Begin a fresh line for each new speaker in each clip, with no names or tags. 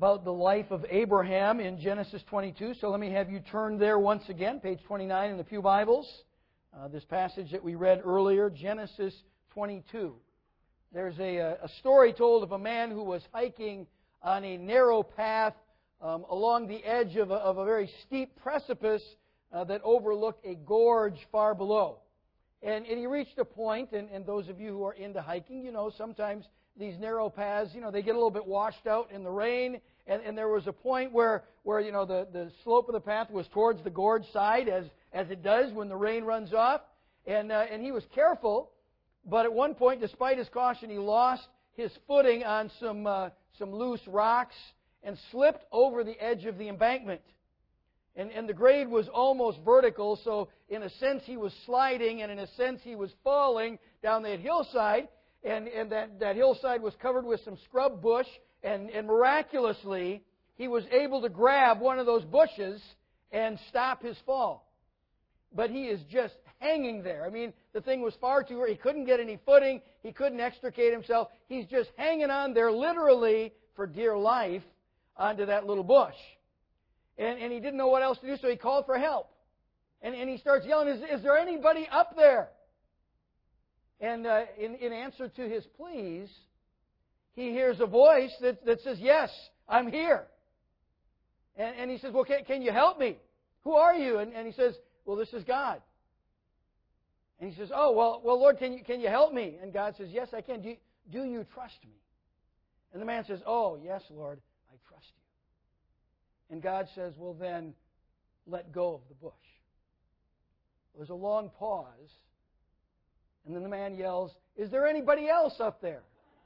about the life of Abraham in Genesis 22. So let me have you turn there once again, page 29 in the Pew Bibles. This passage that we read earlier, Genesis 22. There's a story told of a man who was hiking on a narrow path along the edge of a very steep precipice that overlooked a gorge far below. And he reached a point, and those of you who are into hiking, you know, sometimes these narrow paths, you know, they get a little bit washed out in the rain, and there was a point where you know, the slope of the path was towards the gorge side, as it does when the rain runs off. And he was careful, but at one point, despite his caution, he lost his footing on some loose rocks and slipped over the edge of the embankment. And the grade was almost vertical, so in a sense he was sliding, and in a sense he was falling down that hillside. And that hillside was covered with some scrub bush, and miraculously he was able to grab one of those bushes and stop his fall. But he is just hanging there. I mean, the thing was far too... He couldn't get any footing. He couldn't extricate himself. He's just hanging on there literally for dear life onto that little bush. And he didn't know what else to do, so he called for help. And he starts yelling, is there anybody up there? And in answer to his pleas, he hears a voice that says, yes, I'm here. And he says, well, can you help me? Who are you? And he says, well, this is God. And he says, oh, well, Lord, can you help me? And God says, yes, I can. Do you trust me? And the man says, oh, yes, Lord, I trust you. And God says, well, then, let go of the bush. There's a long pause. And then the man yells, is there anybody else up there?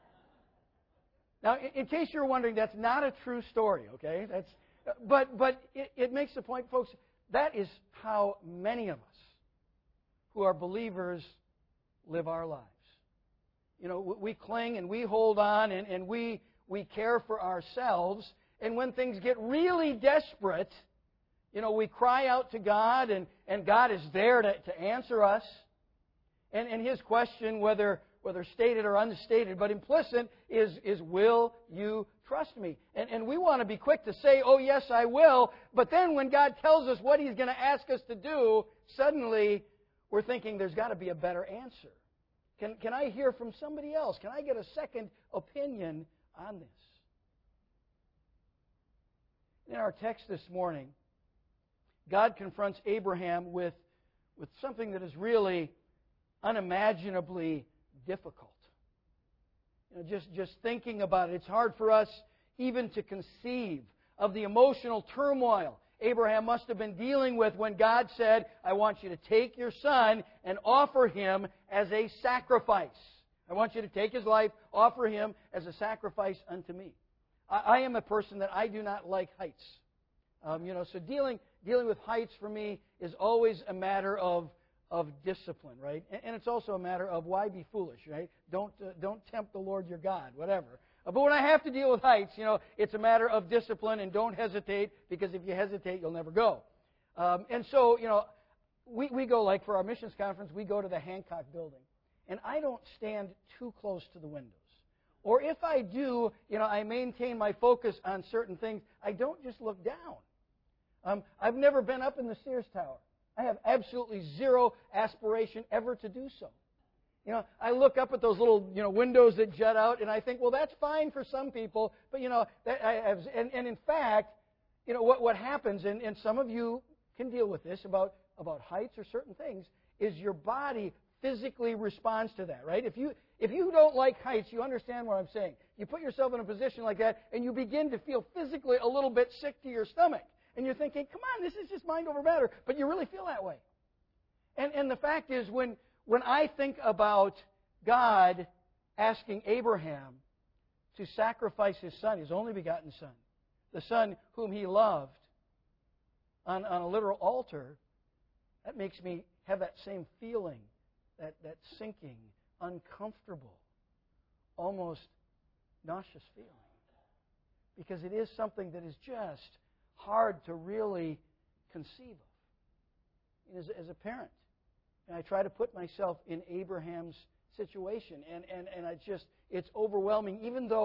Now, in case you're wondering, that's not a true story, okay? But it makes the point, folks, that is how many of us who are believers live our lives. You know, we cling and we hold on and we care for ourselves. And when things get really desperate, you know, we cry out to God, and God is there to answer us. And His question, whether stated or unstated, but implicit, is will you trust me? And we want to be quick to say, oh, yes, I will. But then when God tells us what He's going to ask us to do, suddenly we're thinking there's got to be a better answer. Can I hear from somebody else? Can I get a second opinion on this? In our text this morning, God confronts Abraham with something that is really unimaginably difficult. You know, just thinking about it, it's hard for us even to conceive of the emotional turmoil Abraham must have been dealing with when God said, I want you to take your son and offer him as a sacrifice. I want you to take his life, offer him as a sacrifice unto me. I am a person that I do not like heights. So dealing with heights for me is always a matter of discipline, right? And it's also a matter of why be foolish, right? Don't tempt the Lord your God, whatever. But when I have to deal with heights, it's a matter of discipline, and don't hesitate, because if you hesitate, you'll never go. We go, like for our missions conference, we go to the Hancock building, and I don't stand too close to the windows. Or if I do, I maintain my focus on certain things. I don't just look down. I've never been up in the Sears Tower. I have absolutely zero aspiration ever to do so. I look up at those little, windows that jut out, and I think, well, that's fine for some people, but and in fact, what happens, and some of you can deal with this about heights or certain things, is your body physically responds to that, right? If you don't like heights, you understand what I'm saying. You put yourself in a position like that, and you begin to feel physically a little bit sick to your stomach. And you're thinking, come on, this is just mind over matter. But you really feel that way. And the fact is, when I think about God asking Abraham to sacrifice his son, his only begotten son, the son whom he loved, on a literal altar, that makes me have that same feeling, that sinking, uncomfortable, almost nauseous feeling. Because it is something that is just hard to really conceive of. As a parent, and I try to put myself in Abraham's situation, and it's overwhelming, even though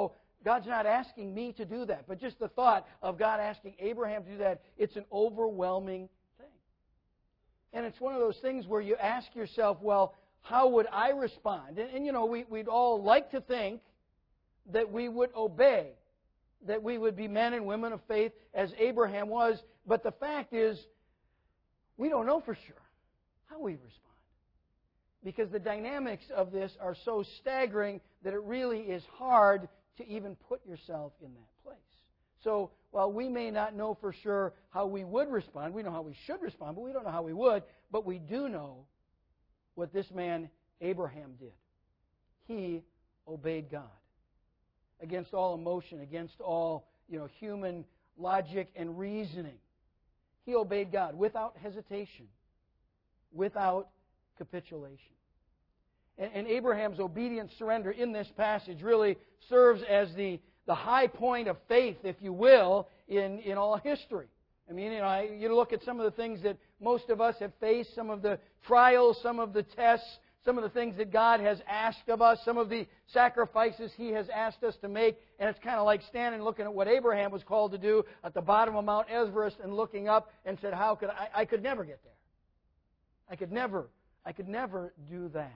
God's not asking me to do that. But just the thought of God asking Abraham to do that, it's an overwhelming thing. And it's one of those things where you ask yourself, well, how would I respond? And we'd all like to think that we would obey, that we would be men and women of faith as Abraham was. But the fact is, we don't know for sure how we respond. Because the dynamics of this are so staggering that it really is hard to even put yourself in that place. So, while we may not know for sure how we would respond, we know how we should respond, but we don't know how we would, but we do know what this man Abraham did. He obeyed God. Against all emotion, against all human logic and reasoning. He obeyed God without hesitation, without capitulation. And Abraham's obedient surrender in this passage really serves as the high point of faith, if you will, in all history. I mean, you look at some of the things that most of us have faced, some of the trials, some of the tests, some of the things that God has asked of us, some of the sacrifices He has asked us to make, and it's kind of like standing and looking at what Abraham was called to do at the bottom of Mount Everest and looking up and said, how could I could never get there. I could never do that.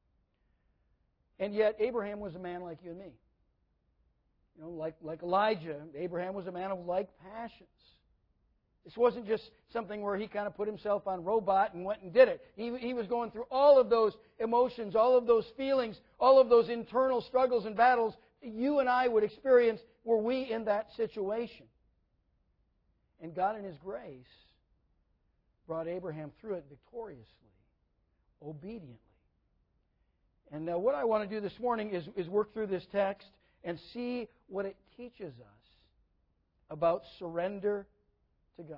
And yet, Abraham was a man like you and me. Like Elijah, Abraham was a man of like passions. This wasn't just something where he kind of put himself on robot and went and did it. He was going through all of those emotions, all of those feelings, all of those internal struggles and battles you and I would experience were we in that situation. And God in His grace brought Abraham through it victoriously, obediently. And what I want to do this morning is work through this text and see what it teaches us about surrender to God.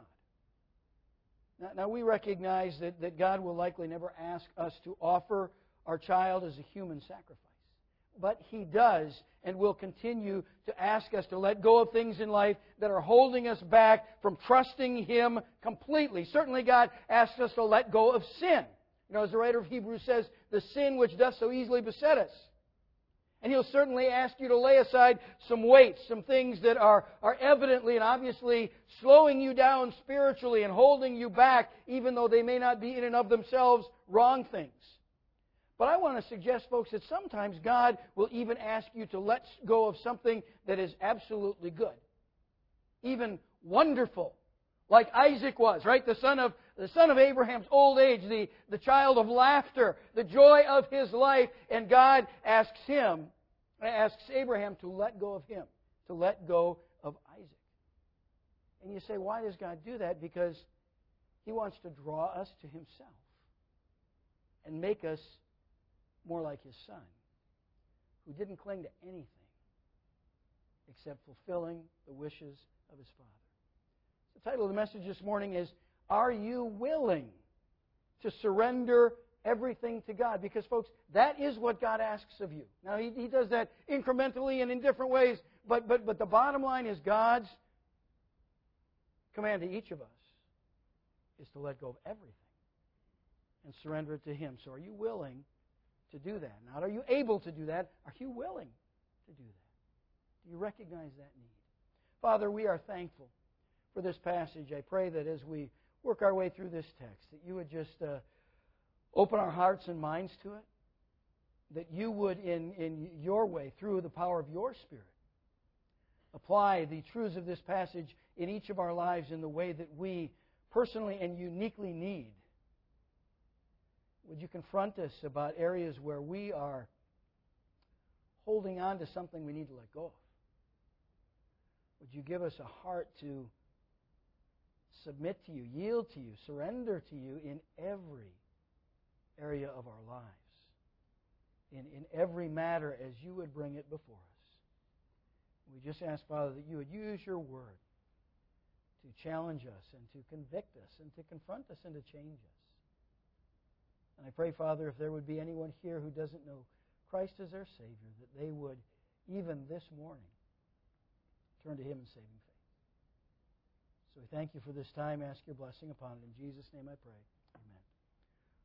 Now we recognize that God will likely never ask us to offer our child as a human sacrifice. But He does and will continue to ask us to let go of things in life that are holding us back from trusting Him completely. Certainly God asks us to let go of sin. As the writer of Hebrews says, the sin which doth so easily beset us. And He'll certainly ask you to lay aside some weights, some things that are evidently and obviously slowing you down spiritually and holding you back, even though they may not be in and of themselves wrong things. But I want to suggest, folks, that sometimes God will even ask you to let go of something that is absolutely good, even wonderful, like Isaac was, right? The son of Abraham's old age, the child of laughter, the joy of his life, and God asks Abraham to let go of him, to let go of Isaac. And you say, why does God do that? Because He wants to draw us to Himself and make us more like His Son, who didn't cling to anything except fulfilling the wishes of His Father. The title of the message this morning is, Are You Willing to Surrender Everything to God? Because, folks, that is what God asks of you. Now, He does that incrementally and in different ways, but the bottom line is God's command to each of us is to let go of everything and surrender it to Him. So are you willing to do that? Not are you able to do that, are you willing to do that? Do you recognize that need? Father, we are thankful for this passage. I pray that as we work our way through this text, that You would just open our hearts and minds to it, that You would, in Your way, through the power of Your Spirit, apply the truths of this passage in each of our lives in the way that we personally and uniquely need. Would You confront us about areas where we are holding on to something we need to let go of? Would You give us a heart to submit to You, yield to You, surrender to You in every area of our lives, in every matter as You would bring it before us. We just ask, Father, that You would use Your Word to challenge us and to convict us and to confront us and to change us. And I pray, Father, if there would be anyone here who doesn't know Christ as their Savior, that they would, even this morning, turn to Him in saving faith. So we thank You for this time. Ask Your blessing upon it. In Jesus' name I pray. Amen.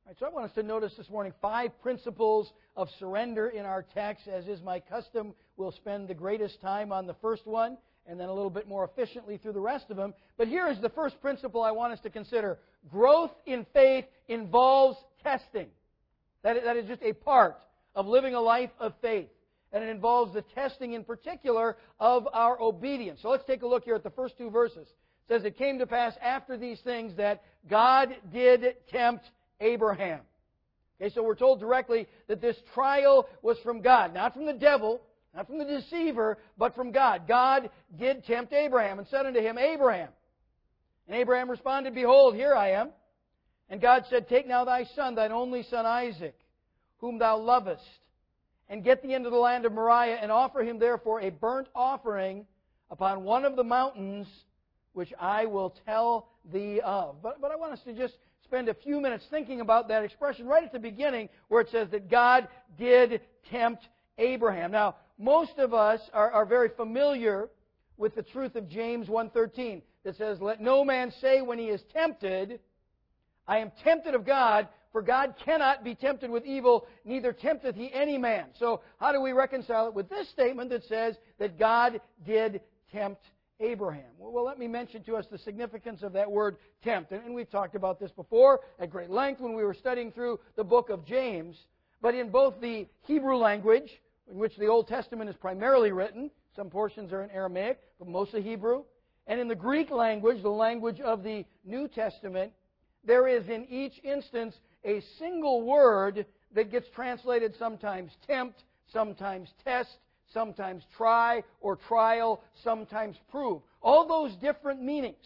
All right, so I want us to notice this morning 5 principles of surrender in our text. As is my custom, we'll spend the greatest time on the first one and then a little bit more efficiently through the rest of them. But here is the first principle I want us to consider. Growth in faith involves testing. That is just a part of living a life of faith. And it involves the testing in particular of our obedience. So let's take a look here at the first 2 verses. It says, "It came to pass after these things that God did tempt Abraham." Okay, so we're told directly that this trial was from God, not from the devil, not from the deceiver, but from God. God did tempt Abraham and said unto him, "Abraham." And Abraham responded, "Behold, here I am." And God said, "Take now thy son, thine only son Isaac, whom thou lovest, and get thee into the land of Moriah, and offer him therefore a burnt offering upon one of the mountains which I will tell thee of." But I want us to just spend a few minutes thinking about that expression right at the beginning where it says that God did tempt Abraham. Now, most of us are very familiar with the truth of James 1:13 that says, "Let no man say when he is tempted, I am tempted of God, for God cannot be tempted with evil, neither tempteth he any man." So how do we reconcile it with this statement that says that God did tempt Abraham? Well, let me mention to us the significance of that word tempt. And we've talked about this before at great length when we were studying through the book of James. But in both the Hebrew language, in which the Old Testament is primarily written, some portions are in Aramaic, but mostly Hebrew, and in the Greek language, the language of the New Testament, there is in each instance a single word that gets translated sometimes tempt, sometimes test, sometimes try or trial, sometimes prove. All those different meanings.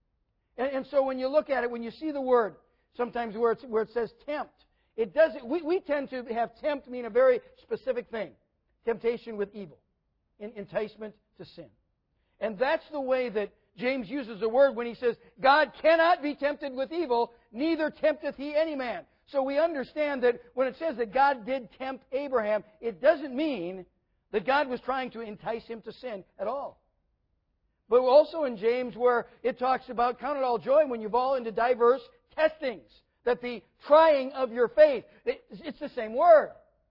And so when you look at it, when you see the word, sometimes where it says tempt, it doesn't. We tend to have tempt mean a very specific thing. Temptation with evil. Enticement to sin. And that's the way that James uses the word when he says, God cannot be tempted with evil, neither tempteth he any man. So we understand that when it says that God did tempt Abraham, it doesn't mean that God was trying to entice him to sin at all. But also in James where it talks about count it all joy when you fall into diverse testings. That the trying of your faith, it's the same word.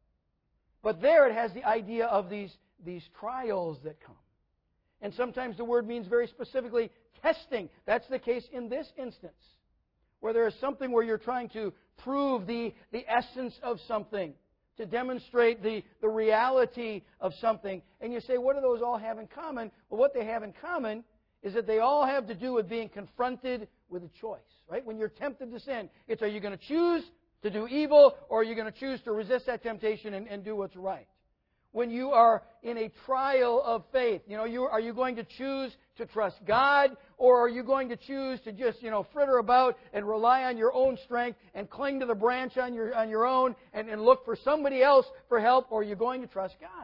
But there it has the idea of these trials that come. And sometimes the word means very specifically testing. That's the case in this instance. Where there is something where you're trying to prove the essence of something. To demonstrate the reality of something. And you say, what do those all have in common? Well, what they have in common is that they all have to do with being confronted with a choice. Right? When you're tempted to sin, it's are you going to choose to do evil or are you going to choose to resist that temptation and do what's right? When you are in a trial of faith, are you going to choose to trust God or are you going to choose to just, fritter about and rely on your own strength and cling to the branch on your own and look for somebody else for help or are you going to trust God?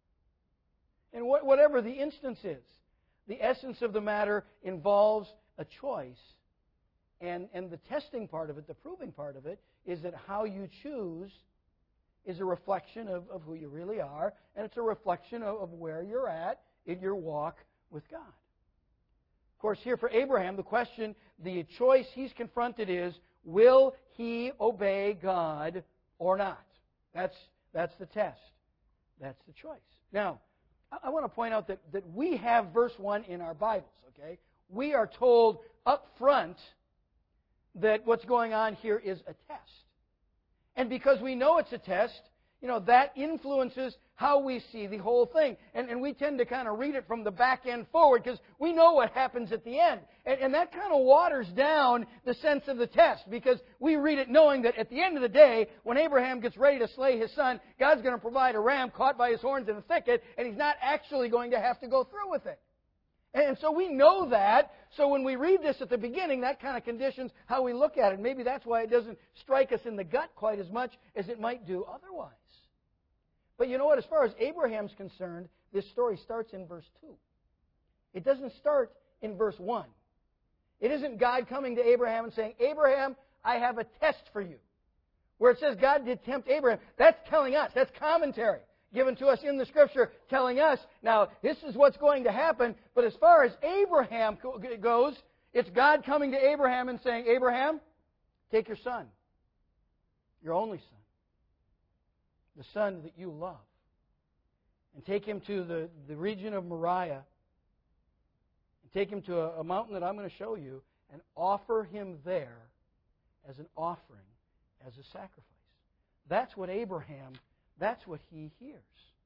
And whatever the instance is, the essence of the matter involves a choice. And the testing part of it, the proving part of it, is that how you choose is a reflection of who you really are, and it's a reflection of where you're at in your walk with God. Of course, here for Abraham, the choice he's confronted is, will he obey God or not? That's the test. That's the choice. Now, I want to point out that we have verse 1 in our Bibles, okay? We are told up front that what's going on here is a test. And because we know it's a test, that influences how we see the whole thing. And we tend to kind of read it from the back end forward because we know what happens at the end. And that kind of waters down the sense of the test because we read it knowing that at the end of the day, when Abraham gets ready to slay his son, God's going to provide a ram caught by his horns in a thicket, and he's not actually going to have to go through with it. And so we know that. So when we read this at the beginning, that kind of conditions how we look at it. Maybe that's why it doesn't strike us in the gut quite as much as it might do otherwise. But you know what? As far as Abraham's concerned, this story starts in verse 2. It doesn't start in verse 1. It isn't God coming to Abraham and saying, Abraham, I have a test for you. Where it says God did tempt Abraham, that's telling us, that's commentary given to us in the Scripture telling us, now, this is what's going to happen. But as far as Abraham goes, it's God coming to Abraham and saying, Abraham, take your son. your only son, the son that you love, and take him to the region of Moriah, and take him to a mountain that I'm going to show you, and offer him there as an offering, as a sacrifice. That's what Abraham, that's what he hears.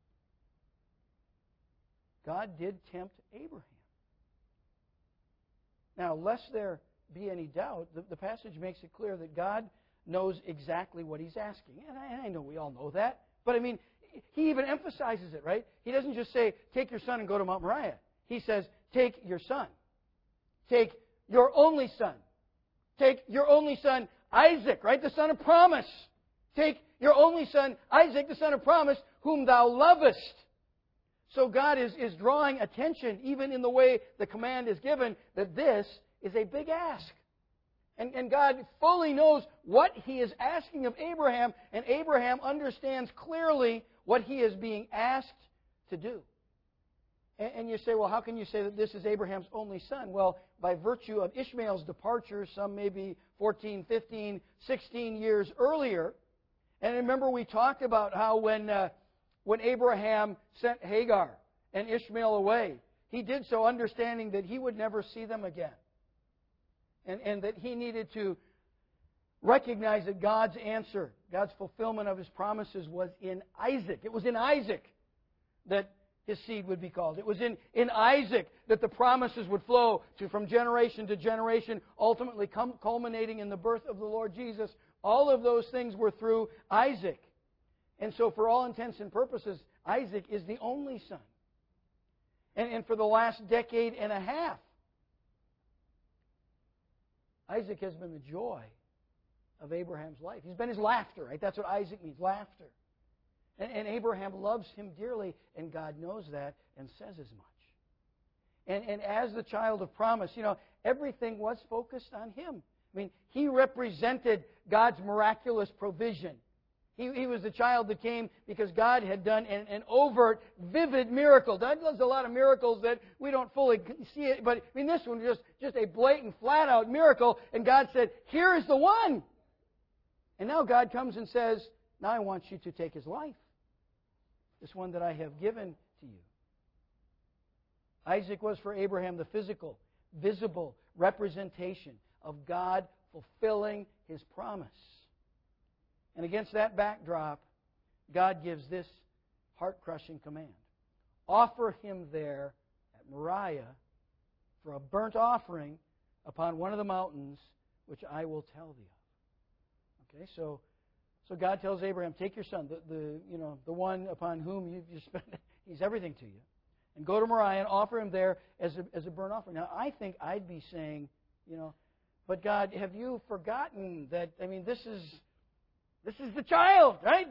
God did tempt Abraham. Now, lest there be any doubt, the passage makes it clear that God knows exactly what he's asking. And I know we all know that. But I mean, he even emphasizes it, right? He doesn't just say, take your son and go to Mount Moriah. He says, take your son. Take your only son. Take your only son, Isaac, right? The son of promise. Take your only son, Isaac, the son of promise, whom thou lovest. So God is drawing attention, even in the way the command is given, that this is a big ask. And God fully knows what he is asking of Abraham, and Abraham understands clearly what he is being asked to do. And you say, well, how can you say that this is Abraham's only son? Well, by virtue of Ishmael's departure, some maybe 14, 15, 16 years earlier. And remember we talked about how when Abraham sent Hagar and Ishmael away, he did so understanding that he would never see them again. And that he needed to recognize that God's answer, God's fulfillment of his promises was in Isaac. It was in Isaac that his seed would be called. It was in Isaac that the promises would flow from generation to generation, ultimately culminating in the birth of the Lord Jesus. All of those things were through Isaac. And so for all intents and purposes, Isaac is the only son. And for the last decade and a half, Isaac has been the joy of Abraham's life. He's been his laughter, right? That's what Isaac means, laughter. And Abraham loves him dearly, and God knows that and says as much. And as the child of promise, everything was focused on him. I mean, he represented God's miraculous provision. He was the child that came because God had done an overt, vivid miracle. God does a lot of miracles that we don't fully see it, but I mean, this one was just a blatant, flat-out miracle, and God said, here is the one. And now God comes and says, now I want you to take his life. This one that I have given to you. Isaac was for Abraham the physical, visible representation of God fulfilling his promise. And against that backdrop, God gives this heart-crushing command. Offer him there at Moriah for a burnt offering upon one of the mountains which I will tell thee of. Okay, so God tells Abraham, take your son, the one upon whom you've spent, he's everything to you, and go to Moriah and offer him there as a burnt offering. Now, I think I'd be saying, but God, have you forgotten that, this is the child, right?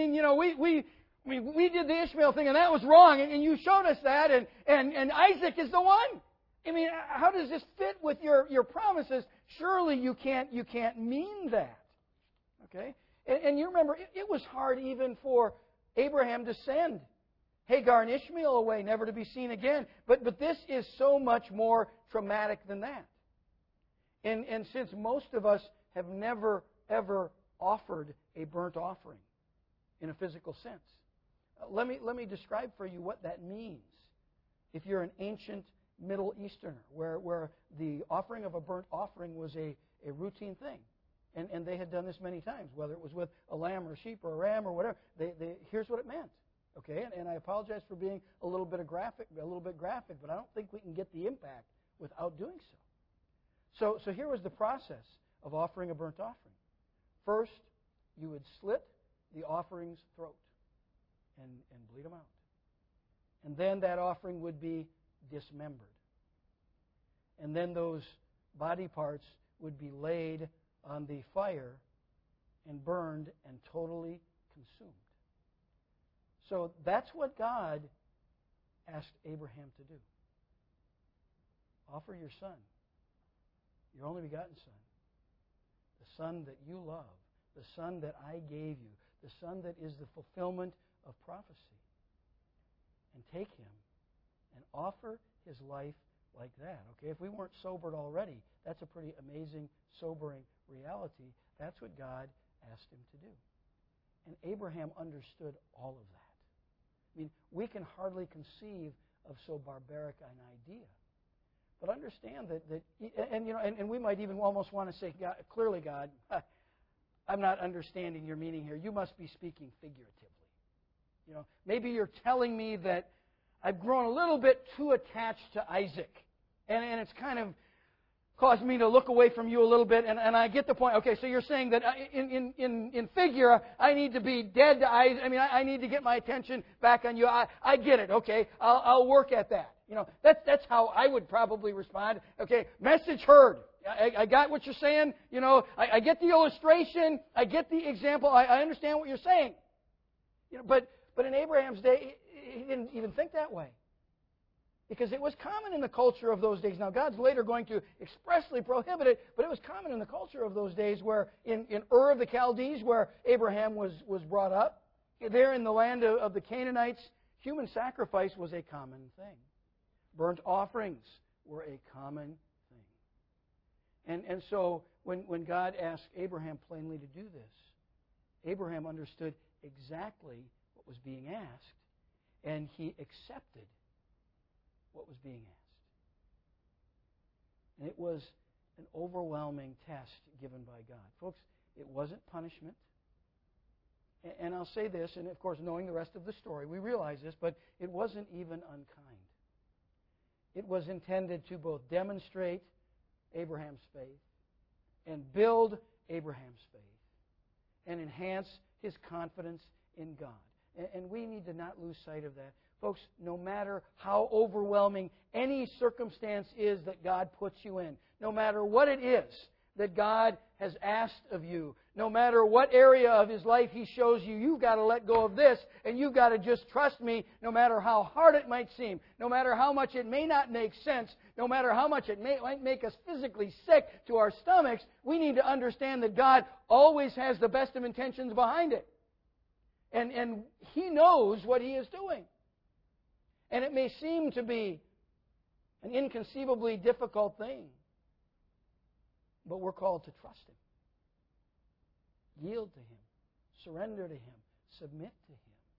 We did the Ishmael thing, and that was wrong, and you showed us that, and Isaac is the one. How does this fit with your promises? Surely you can't mean that. Okay? And you remember, it was hard even for Abraham to send Hagar and Ishmael away, never to be seen again. But this is so much more traumatic than that. And since most of us have never, ever offered a burnt offering in a physical sense, let me describe for you what that means. If you're an ancient Middle Easterner, where the offering of a burnt offering was a routine thing, and they had done this many times, whether it was with a lamb or a sheep or a ram or whatever. Here's what it meant. Okay, and I apologize for being a little bit graphic, but I don't think we can get the impact without doing so. So here was the process of offering a burnt offering. First, you would slit the offering's throat and bleed them out. And then that offering would be dismembered. And then those body parts would be laid on the fire and burned and totally consumed. So that's what God asked Abraham to do. Offer your son, your only begotten son, the son that you love, the son that I gave you, the son that is the fulfillment of prophecy. And take him and offer his life like that. Okay, if we weren't sobered already, that's a pretty amazing, sobering reality. That's what God asked him to do. And Abraham understood all of that. I mean, we can hardly conceive of so barbaric an idea. But understand and we might even almost want to say, God, clearly, God, I'm not understanding your meaning here. You must be speaking figuratively. Maybe you're telling me that I've grown a little bit too attached to Isaac, and it's kind of caused me to look away from you a little bit, and I get the point. Okay, so you're saying that in figure, I need to be dead to Isaac. I mean, I need to get my attention back on you. I get it. Okay, I'll work at that. That's how I would probably respond. Okay, message heard. I got what you're saying. I get the illustration. I get the example. I understand what you're saying. But in Abraham's day, he didn't even think that way. Because it was common in the culture of those days. Now, God's later going to expressly prohibit it, but it was common in the culture of those days where in Ur of the Chaldees, where Abraham was brought up, there in the land of the Canaanites, human sacrifice was a common thing. Burnt offerings were a common thing. And so when God asked Abraham plainly to do this, Abraham understood exactly what was being asked, and he accepted what was being asked. And it was an overwhelming test given by God. Folks, it wasn't punishment. And I'll say this, and of course, knowing the rest of the story, we realize this, but it wasn't even unkind. It was intended to both demonstrate Abraham's faith and build Abraham's faith and enhance his confidence in God. And we need to not lose sight of that. Folks, no matter how overwhelming any circumstance is that God puts you in, no matter what it is that God has asked of you, no matter what area of His life He shows you, you've got to let go of this, and you've got to just trust me, no matter how hard it might seem, no matter how much it may not make sense, no matter how much it might make us physically sick to our stomachs, we need to understand that God always has the best of intentions behind it. And He knows what He is doing. And it may seem to be an inconceivably difficult thing, but we're called to trust Him. Yield to Him. Surrender to Him. Submit to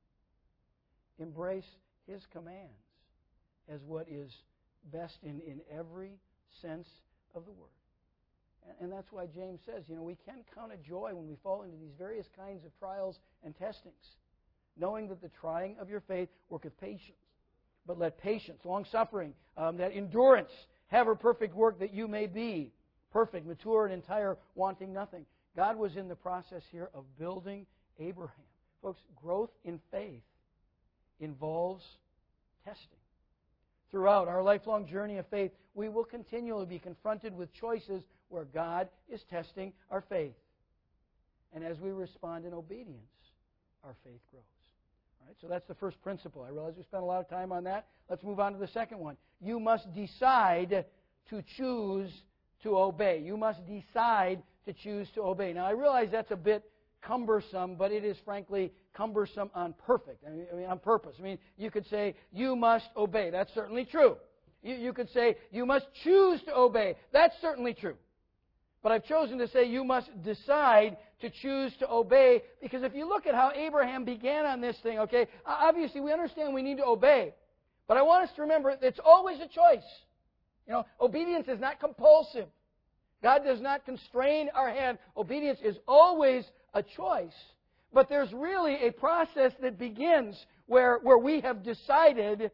Him. Embrace His commands as what is best in every sense of the word. And that's why James says, we can count it joy when we fall into these various kinds of trials and testings, knowing that the trying of your faith worketh patience. But let patience, long-suffering, that endurance have her perfect work, that you may be perfect, mature, and entire, wanting nothing. God was in the process here of building Abraham. Folks, growth in faith involves testing. Throughout our lifelong journey of faith, we will continually be confronted with choices where God is testing our faith. And as we respond in obedience, our faith grows. All right, so that's the first principle. I realize we spent a lot of time on that. Let's move on to the second one. You must decide to choose to obey. You must decide to choose to obey. Now, I realize that's a bit cumbersome, but it is frankly cumbersome on purpose. I mean, you could say, you must obey. That's certainly true. You could say, you must choose to obey. That's certainly true. But I've chosen to say you must decide to choose to obey, because if you look at how Abraham began on this thing, okay, obviously we understand we need to obey. But I want us to remember it's always a choice. Obedience is not compulsive. God does not constrain our hand. Obedience is always a choice. But there's really a process that begins where we have decided,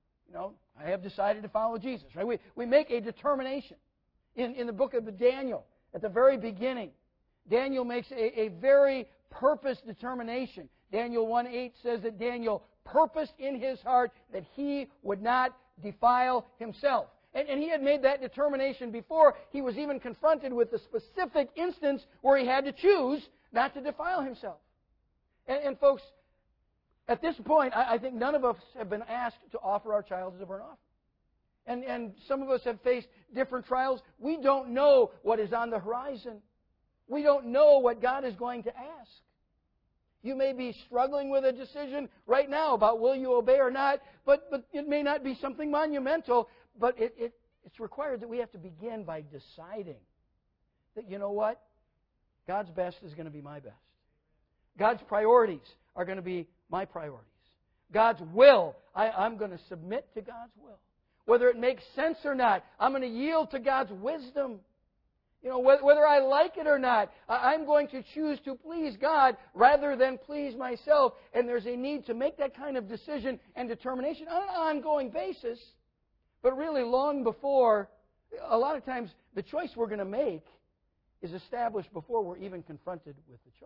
I have decided to follow Jesus. Right? We make a determination. In the book of Daniel, at the very beginning, Daniel makes a very purposed determination. Daniel 1:8 says that Daniel purposed in his heart that he would not defile himself. And he had made that determination before he was even confronted with the specific instance where he had to choose not to defile himself. And folks, at this point, I think none of us have been asked to offer our child as a burnt offering. And some of us have faced different trials. We don't know what is on the horizon. We don't know what God is going to ask. You may be struggling with a decision right now about will you obey or not, but it may not be something monumental, but it's required that we have to begin by deciding that, you know what? God's best is going to be my best. God's priorities are going to be my priorities. God's will, I'm going to submit to God's will. Whether it makes sense or not, I'm going to yield to God's wisdom. Whether I like it or not, I'm going to choose to please God rather than please myself. And there's a need to make that kind of decision and determination on an ongoing basis. But really long before, a lot of times, the choice we're going to make is established before we're even confronted with the choice.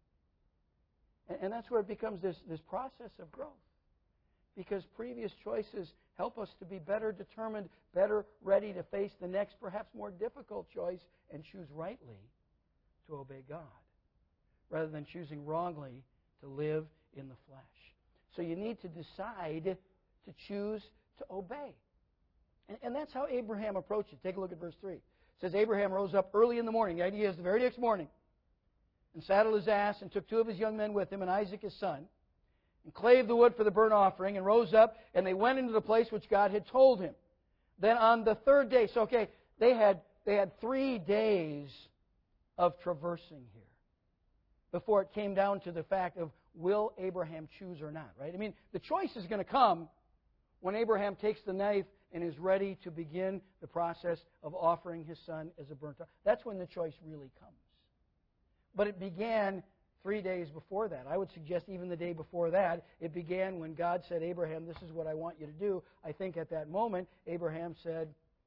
And that's where it becomes this process of growth. Because previous choices help us to be better determined, better ready to face the next, perhaps more difficult choice and choose rightly to obey God, rather than choosing wrongly to live in the flesh. So you need to decide to choose to obey. And that's how Abraham approached it. Take a look at verse 3. It says, Abraham rose up early in the morning. The idea is the very next morning, and saddled his ass and took 2 of his young men with him and Isaac his son, and clave the wood for the burnt offering, and rose up, and they went into the place which God had told him. Then on the third day, they had 3 days of traversing here before it came down to the fact of, will Abraham choose or not, right? I mean, the choice is going to come when Abraham takes the knife and is ready to begin the process of offering his son as a burnt offering. That's when the choice really comes. But it began 3 days before that. I would suggest even the day before that, it began when God said, Abraham, this is what I want you to do. I think at that moment, Abraham said,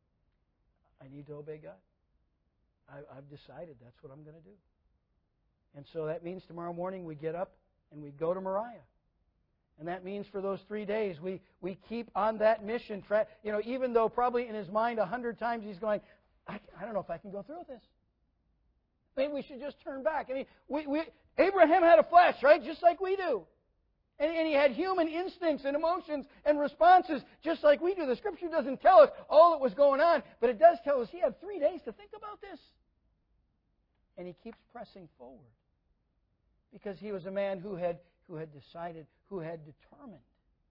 I need to obey God. I've decided that's what I'm going to do. And so that means tomorrow morning we get up and we go to Moriah. And that means for those 3 days we keep on that mission. Even though probably in his mind 100 times he's going, I don't know if I can go through with this. Maybe we should just turn back. I mean, Abraham had a flesh, right? Just like we do. And he had human instincts and emotions and responses just like we do. The Scripture doesn't tell us all that was going on, but it does tell us he had 3 days to think about this. And he keeps pressing forward because he was a man who had decided, who had determined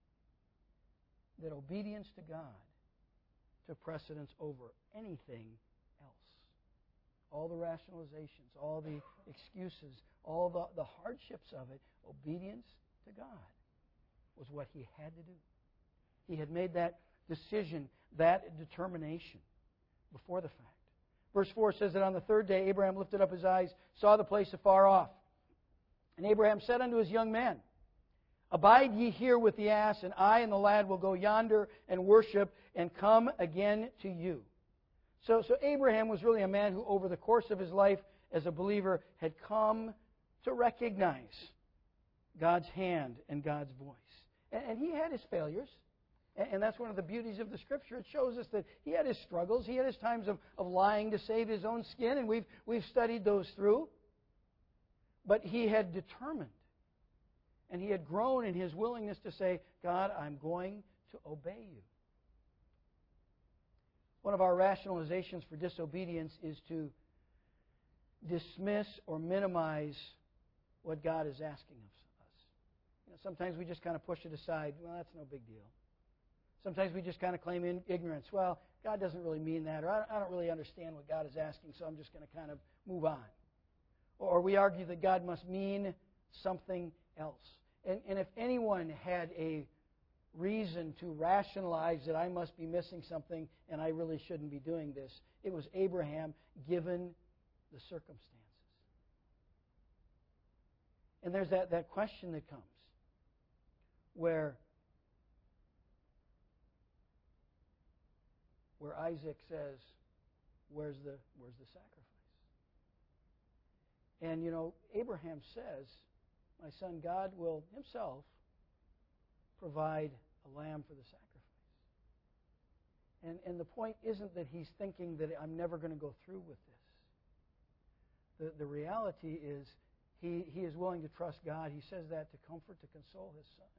that obedience to God took precedence over anything else. All the rationalizations, all the excuses, all the hardships of it, obedience to God was what he had to do. He had made that decision, that determination before the fact. Verse 4 says that on the third day Abraham lifted up his eyes, saw the place afar off. And Abraham said unto his young man, Abide ye here with the ass, and I and the lad will go yonder and worship and come again to you. So Abraham was really a man who over the course of his life as a believer had come to recognize God's hand and God's voice. And he had his failures. And that's one of the beauties of the Scripture. It shows us that he had his struggles. He had his times of lying to save his own skin, and we've studied those through. But he had determined, and he had grown in his willingness to say, God, I'm going to obey you. One of our rationalizations for disobedience is to dismiss or minimize what God is asking of us. Sometimes we just kind of push it aside. Well, that's no big deal. Sometimes we just kind of claim ignorance. Well, God doesn't really mean that, or I don't really understand what God is asking, so I'm just going to kind of move on. Or we argue that God must mean something else. And if anyone had a reason to rationalize that I must be missing something and I really shouldn't be doing this, it was Abraham, given the circumstances. And there's that question that comes where Isaac says, where's the sacrifice? And Abraham says, my son, God will himself provide a lamb for the sacrifice. And the point isn't that he's thinking that I'm never going to go through with this. The reality is he is willing to trust God. He says that to comfort, to console his son.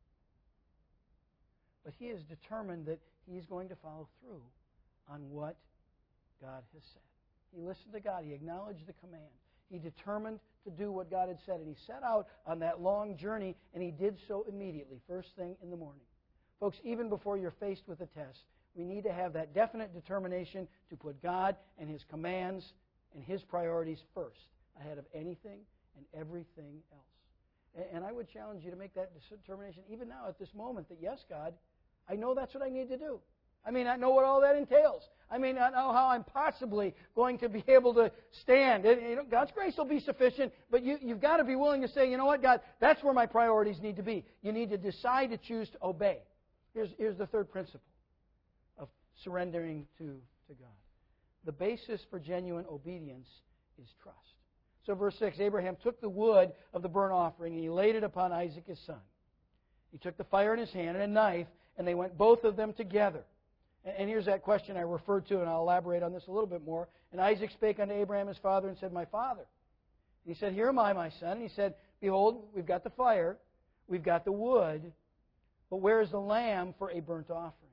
But he is determined that he's going to follow through on what God has said. He listened to God. He acknowledged the command. He determined to do what God had said. And he set out on that long journey, and he did so immediately, first thing in the morning. Folks, even before you're faced with a test, we need to have that definite determination to put God and His commands and His priorities first. ahead of anything and everything else. And I would challenge you to make that determination even now at this moment that, yes, God, I know that's what I need to do. I may not know what all that entails. I may not know how I'm possibly going to be able to stand. God's grace will be sufficient, but you've got to be willing to say, you know what, God, that's where my priorities need to be. You need to decide to choose to obey. Here's the third principle of surrendering to God. The basis for genuine obedience is trust. So verse 6, Abraham took the wood of the burnt offering and he laid it upon Isaac his son. He took the fire in his hand and a knife, and they went both of them together. And here's that question I referred to, and I'll elaborate on this a little bit more. And Isaac spake unto Abraham his father and said, My father. And he said, Here am I, my son. And he said, Behold, we've got the fire, we've got the wood, but where is the lamb for a burnt offering?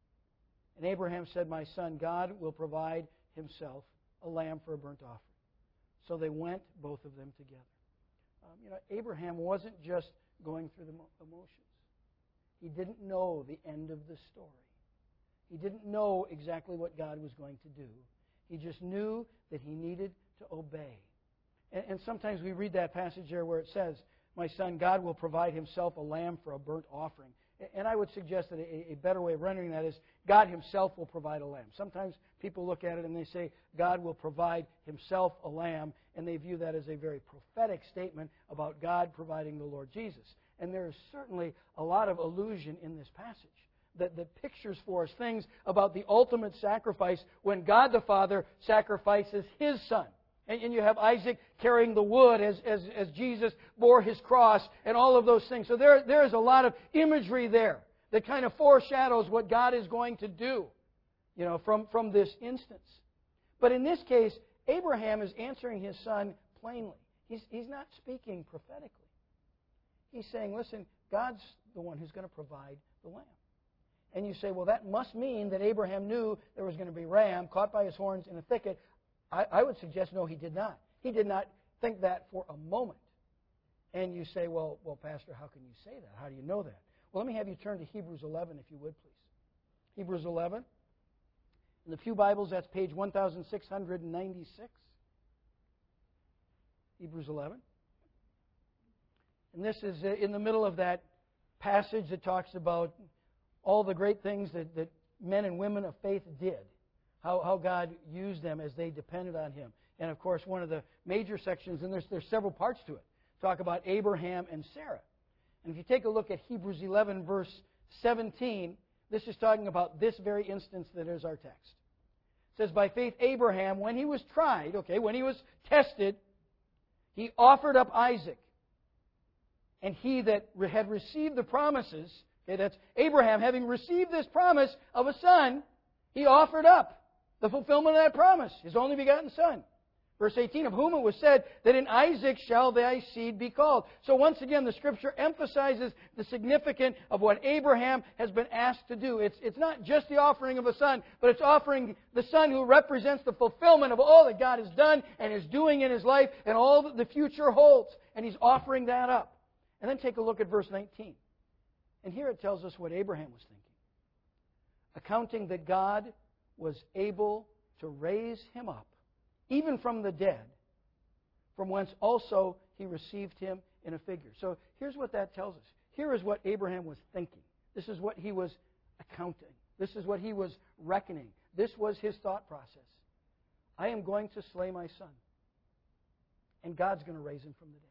And Abraham said, My son, God will provide himself a lamb for a burnt offering. So they went, both of them together. Abraham wasn't just going through the emotions. He didn't know the end of the story. He didn't know exactly what God was going to do. He just knew that he needed to obey. And sometimes we read that passage there where it says, My son, God will provide himself a lamb for a burnt offering. And I would suggest that a better way of rendering that is, God himself will provide a lamb. Sometimes people look at it and they say, God will provide himself a lamb, and they view that as a very prophetic statement about God providing the Lord Jesus. And there is certainly a lot of allusion in this passage that pictures for us things about the ultimate sacrifice when God the Father sacrifices his Son. And you have Isaac carrying the wood as Jesus bore his cross and all of those things. So there is a lot of imagery there that kind of foreshadows what God is going to do, from this instance. But in this case, Abraham is answering his son plainly. He's not speaking prophetically. He's saying, listen, God's the one who's going to provide the lamb. And you say, well, that must mean that Abraham knew there was going to be a ram caught by his horns in a thicket. I would suggest, no, he did not. He did not think that for a moment. And you say, well, Pastor, how can you say that? How do you know that? Well, let me have you turn to Hebrews 11, if you would, please. Hebrews 11. In the Pew Bibles, that's page 1696. Hebrews 11. And this is in the middle of that passage that talks about all the great things that men and women of faith did. How God used them as they depended on him. And, of course, one of the major sections, and there's several parts to it, talk about Abraham and Sarah. And if you take a look at Hebrews 11, verse 17, this is talking about this very instance that is our text. It says, By faith Abraham, when he was tried, when he was tested, he offered up Isaac. And he that had received the promises, that's Abraham, having received this promise of a son, he offered up the fulfillment of that promise, his only begotten son. Verse 18, of whom it was said that in Isaac shall thy seed be called. So once again, the Scripture emphasizes the significance of what Abraham has been asked to do. It's not just the offering of a son, but it's offering the son who represents the fulfillment of all that God has done and is doing in his life and all that the future holds. And he's offering that up. And then take a look at verse 19. And here it tells us what Abraham was thinking. Accounting that God was able to raise him up, even from the dead, from whence also he received him in a figure. So here's what that tells us. Here is what Abraham was thinking. This is what he was accounting. This is what he was reckoning. This was his thought process. I am going to slay my son, and God's going to raise him from the dead.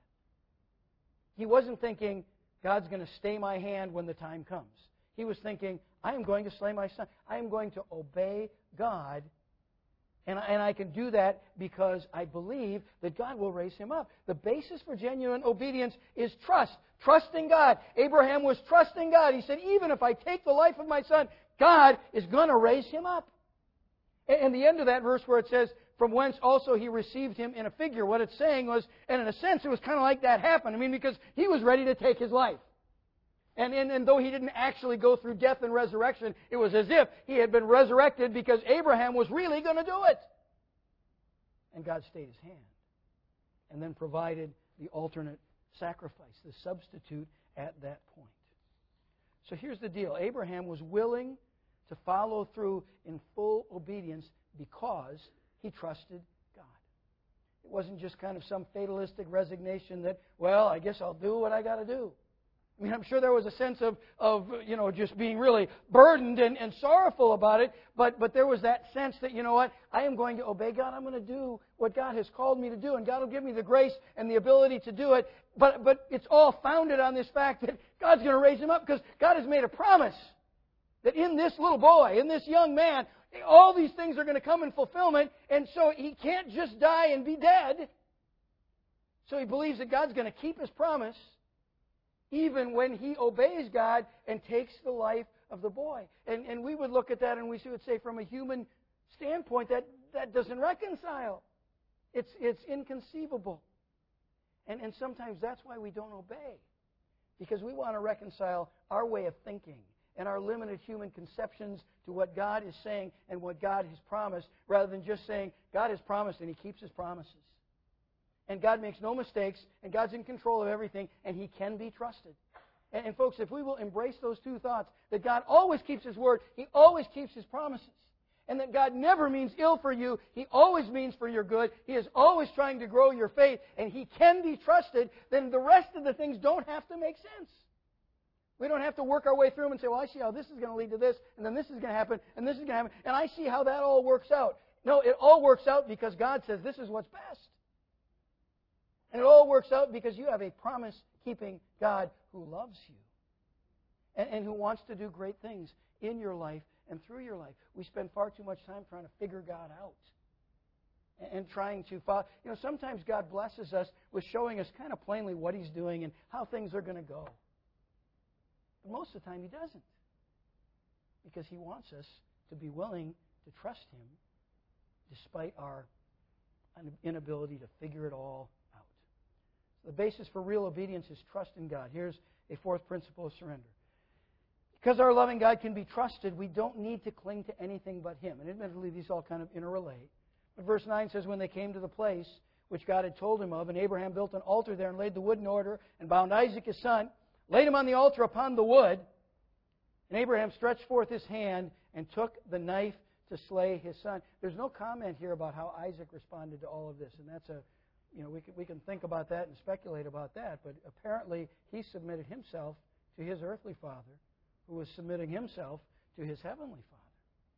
He wasn't thinking, God's going to stay my hand when the time comes. He was thinking, I am going to slay my son. I am going to obey God, and I can do that because I believe that God will raise him up. The basis for genuine obedience is trust. Trusting God. Abraham was trusting God. He said, even if I take the life of my son, God is going to raise him up. And the end of that verse where it says, from whence also he received him in a figure, what it's saying was, and in a sense, it was kind of like that happened. Because he was ready to take his life. And though he didn't actually go through death and resurrection, it was as if he had been resurrected because Abraham was really going to do it. And God stayed his hand. And then provided the alternate sacrifice, the substitute at that point. So here's the deal. Abraham was willing to follow through in full obedience because he trusted God. It wasn't just kind of some fatalistic resignation that, well, I guess I'll do what I got to do. I mean, I'm sure there was a sense of just being really burdened and sorrowful about it, but there was that sense that, you know what, I am going to obey God. I'm going to do what God has called me to do, and God will give me the grace and the ability to do it. But it's all founded on this fact that God's going to raise him up, because God has made a promise that in this little boy, in this young man, all these things are going to come in fulfillment, and so he can't just die and be dead. So he believes that God's going to keep his promise even when he obeys God and takes the life of the boy. And we would look at that and we would say, from a human standpoint, that doesn't reconcile. It's inconceivable. And sometimes that's why we don't obey. Because we want to reconcile our way of thinking and our limited human conceptions to what God is saying and what God has promised, rather than just saying, God has promised and He keeps His promises. And God makes no mistakes, and God's in control of everything, and He can be trusted. And folks, if we will embrace those two thoughts, that God always keeps His word, He always keeps His promises, and that God never means ill for you, He always means for your good, He is always trying to grow your faith, and He can be trusted, then the rest of the things don't have to make sense. We don't have to work our way through them and say, well, I see how this is going to lead to this, and then this is going to happen, and this is going to happen, and I see how that all works out. No, it all works out because God says this is what's best. And it all works out because you have a promise-keeping God who loves you and who wants to do great things in your life and through your life. We spend far too much time trying to figure God out and trying to follow. You know, sometimes God blesses us with showing us kind of plainly what He's doing and how things are going to go. But most of the time He doesn't, because He wants us to be willing to trust Him despite our inability to figure it all out. The basis for real obedience is trust in God. Here's a fourth principle of surrender. Because our loving God can be trusted, we don't need to cling to anything but Him. And admittedly, these all kind of interrelate. But verse 9 says, when they came to the place which God had told him of, and Abraham built an altar there and laid the wood in order, and bound Isaac his son, laid him on the altar upon the wood, and Abraham stretched forth his hand and took the knife to slay his son. There's no comment here about how Isaac responded to all of this, and that's we can think about that and speculate about that, but apparently he submitted himself to his earthly father, who was submitting himself to his heavenly Father.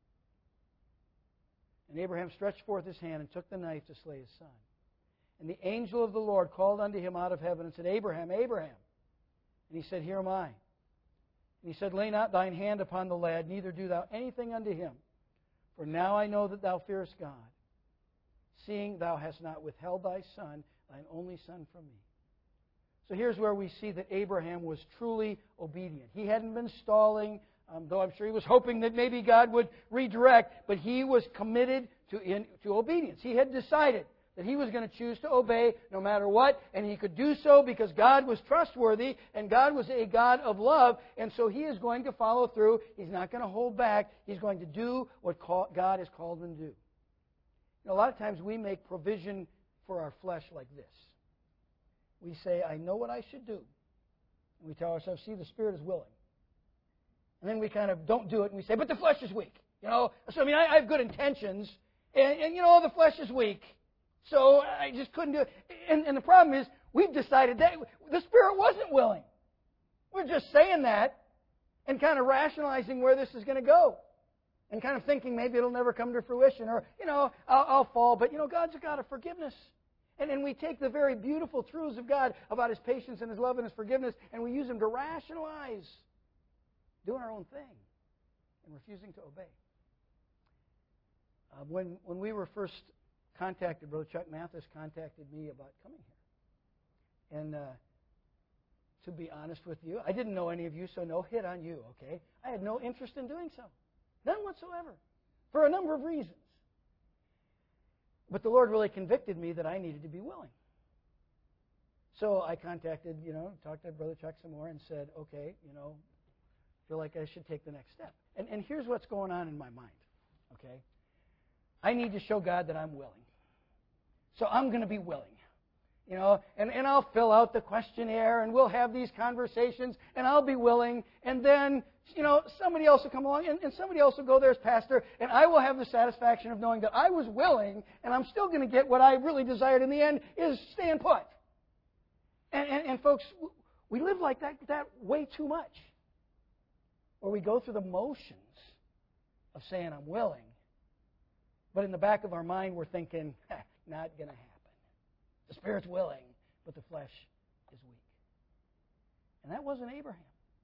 And Abraham stretched forth his hand and took the knife to slay his son. And the angel of the Lord called unto him out of heaven and said, Abraham, Abraham. And he said, Here am I. And he said, Lay not thine hand upon the lad, neither do thou anything unto him. For now I know that thou fearest God, seeing thou hast not withheld thy son, thine only son, from me. So here's where we see that Abraham was truly obedient. He hadn't been stalling, though I'm sure he was hoping that maybe God would redirect, but he was committed to obedience. He had decided that he was going to choose to obey no matter what, and he could do so because God was trustworthy, and God was a God of love, and so he is going to follow through. He's not going to hold back. He's going to do what God has called him to do. A lot of times we make provision for our flesh like this. We say, I know what I should do. And we tell ourselves, see, the Spirit is willing. And then we kind of don't do it, and we say, but the flesh is weak. So I have good intentions, and the flesh is weak. So I just couldn't do it. And the problem is, we've decided that the Spirit wasn't willing. We're just saying that and kind of rationalizing where this is going to go. And kind of thinking maybe it'll never come to fruition, or, I'll fall. But, God's a God of forgiveness. And we take the very beautiful truths of God about His patience and His love and His forgiveness, and we use them to rationalize doing our own thing and refusing to obey. When we were first contacted, Brother Chuck Mathis contacted me about coming here. And to be honest with you, I didn't know any of you, so no hit on you, okay? I had no interest in doing so. None whatsoever. For a number of reasons. But the Lord really convicted me that I needed to be willing. So I contacted, talked to Brother Chuck some more and said, okay, feel like I should take the next step. And here's what's going on in my mind, okay? I need to show God that I'm willing. So I'm going to be willing. And I'll fill out the questionnaire, and we'll have these conversations, and I'll be willing, and then, somebody else will come along, and somebody else will go there as pastor, and I will have the satisfaction of knowing that I was willing, and I'm still going to get what I really desired in the end, is staying put. And folks, we live like that way too much. Or we go through the motions of saying, I'm willing, but in the back of our mind, we're thinking, not going to happen. The Spirit's willing, but the flesh is weak. And that wasn't Abraham.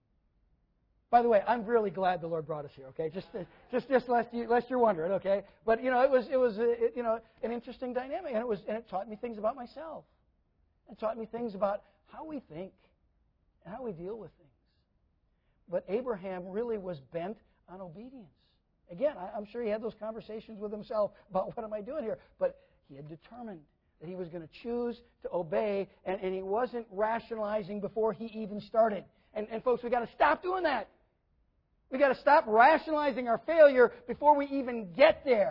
By the way, I'm really glad the Lord brought us here. Okay, just lest you're wondering. Okay, but it was an interesting dynamic, and it taught me things about myself. It taught me things about how we think and how we deal with things. But Abraham really was bent on obedience. Again, I'm sure he had those conversations with himself about what am I doing here, but he had determined that he was going to choose to obey, and he wasn't rationalizing before he even started. And folks, we've got to stop doing that. We've got to stop rationalizing our failure before we even get there.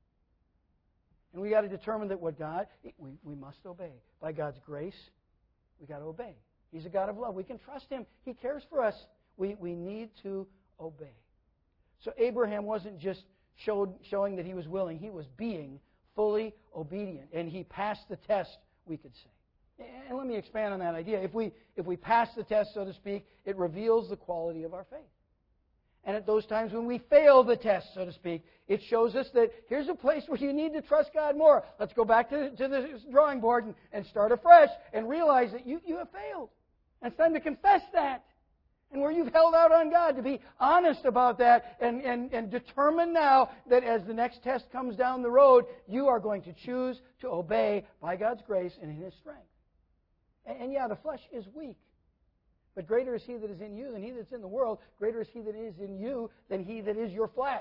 And we've got to determine that we must obey. By God's grace, we've got to obey. He's a God of love. We can trust Him. He cares for us. We need to obey. So Abraham wasn't just showing that he was willing. He was being fully obedient, and he passed the test, we could say. And let me expand on that idea. If we pass the test, so to speak, it reveals the quality of our faith. And at those times when we fail the test, so to speak, it shows us that here's a place where you need to trust God more. Let's go back to the drawing board and start afresh and realize that you have failed. And it's time to confess that. And where you've held out on God, to be honest about that and determine now that as the next test comes down the road, you are going to choose to obey by God's grace and in His strength. And yeah, the flesh is weak. But greater is He that is in you than he that's in the world. Greater is He that is in you than he that is your flesh.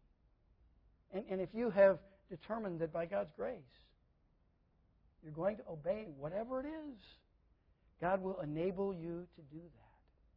And if you have determined that by God's grace, you're going to obey whatever it is, God will enable you to do that.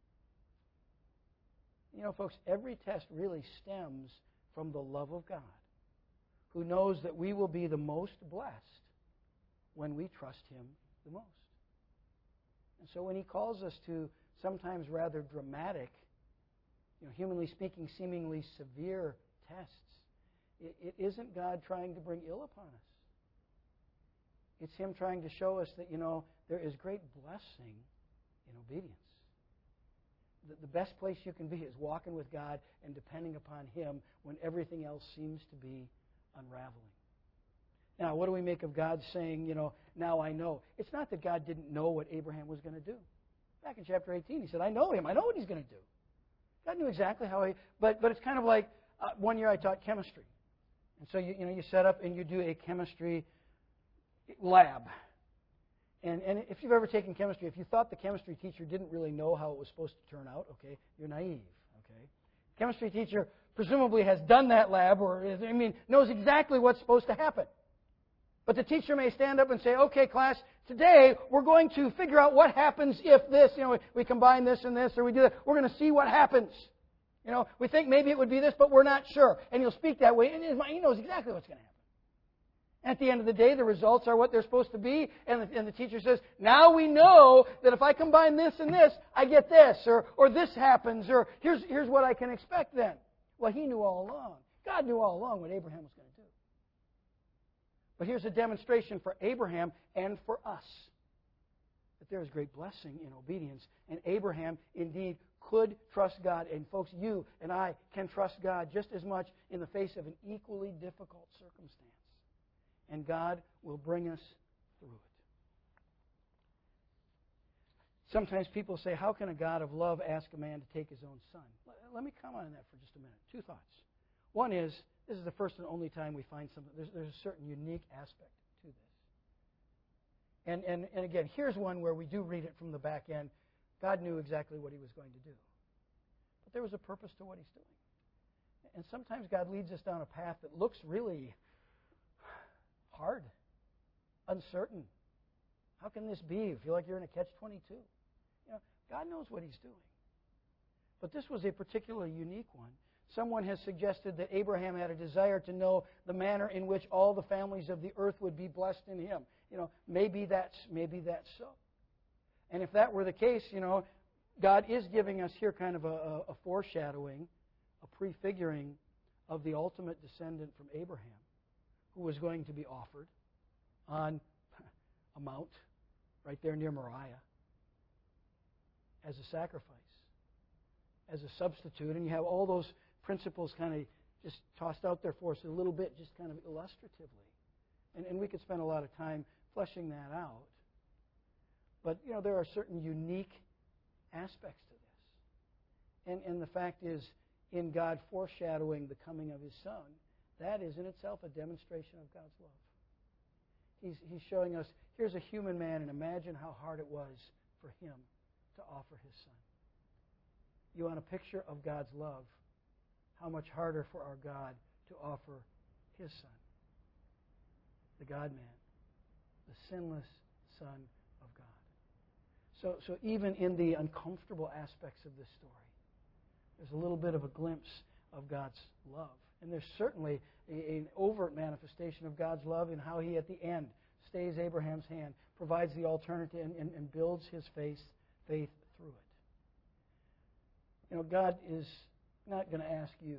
Folks, every test really stems from the love of God, who knows that we will be the most blessed when we trust Him the most. And so when He calls us to sometimes rather dramatic, humanly speaking, seemingly severe tests, it isn't God trying to bring ill upon us. It's Him trying to show us that, there is great blessing in obedience. The best place you can be is walking with God and depending upon Him when everything else seems to be unraveling. Now, what do we make of God saying, now I know? It's not that God didn't know what Abraham was going to do. Back in chapter 18, He said, I know him. I know what he's going to do. God knew exactly how But it's kind of like one year I taught chemistry. And so, you set up and you do a chemistry lab. And if you've ever taken chemistry, if you thought the chemistry teacher didn't really know how it was supposed to turn out, okay, you're naive, okay? Chemistry teacher presumably has done that lab knows exactly what's supposed to happen. But the teacher may stand up and say, okay, class, today we're going to figure out what happens if this, we combine this and this, or we do that. We're going to see what happens. We think maybe it would be this, but we're not sure. And he'll speak that way, and he knows exactly what's going to happen. At the end of the day, the results are what they're supposed to be, and the teacher says, now we know that if I combine this and this, I get this, or this happens, or here's what I can expect then. Well, he knew all along. God knew all along what Abraham was going to do. But here's a demonstration for Abraham and for us that there is great blessing in obedience, and Abraham indeed could trust God. And folks, you and I can trust God just as much in the face of an equally difficult circumstance. And God will bring us through it. Sometimes people say, how can a God of love ask a man to take his own son? Let me comment on that for just a minute. Two thoughts. One is, this is the first and only time we find something. There's a certain unique aspect to this. And again, here's one where we do read it from the back end. God knew exactly what He was going to do. But there was a purpose to what He's doing. And sometimes God leads us down a path that looks really hard, uncertain. How can this be? You feel like you're in a catch-22. God knows what He's doing. But this was a particularly unique one Someone has suggested that Abraham had a desire to know the manner in which all the families of the earth would be blessed in him. Maybe that's so. And if that were the case, God is giving us here kind of a foreshadowing, a prefiguring of the ultimate descendant from Abraham, who was going to be offered on a mount right there near Moriah as a sacrifice, as a substitute. And you have all those principles kind of just tossed out there for us a little bit, just kind of illustratively. And we could spend a lot of time fleshing that out. But, there are certain unique aspects to this. And the fact is, in God foreshadowing the coming of His Son, that is in itself a demonstration of God's love. He's showing us, here's a human man, and imagine how hard it was for Him to offer His Son. You want a picture of God's love? How much harder for our God to offer His Son, the God-man, the sinless Son of God. So even in the uncomfortable aspects of this story, there's a little bit of a glimpse of God's love. And there's certainly an overt manifestation of God's love in how He, at the end, stays Abraham's hand, provides the alternative, and builds His faith through it. God is not going to ask you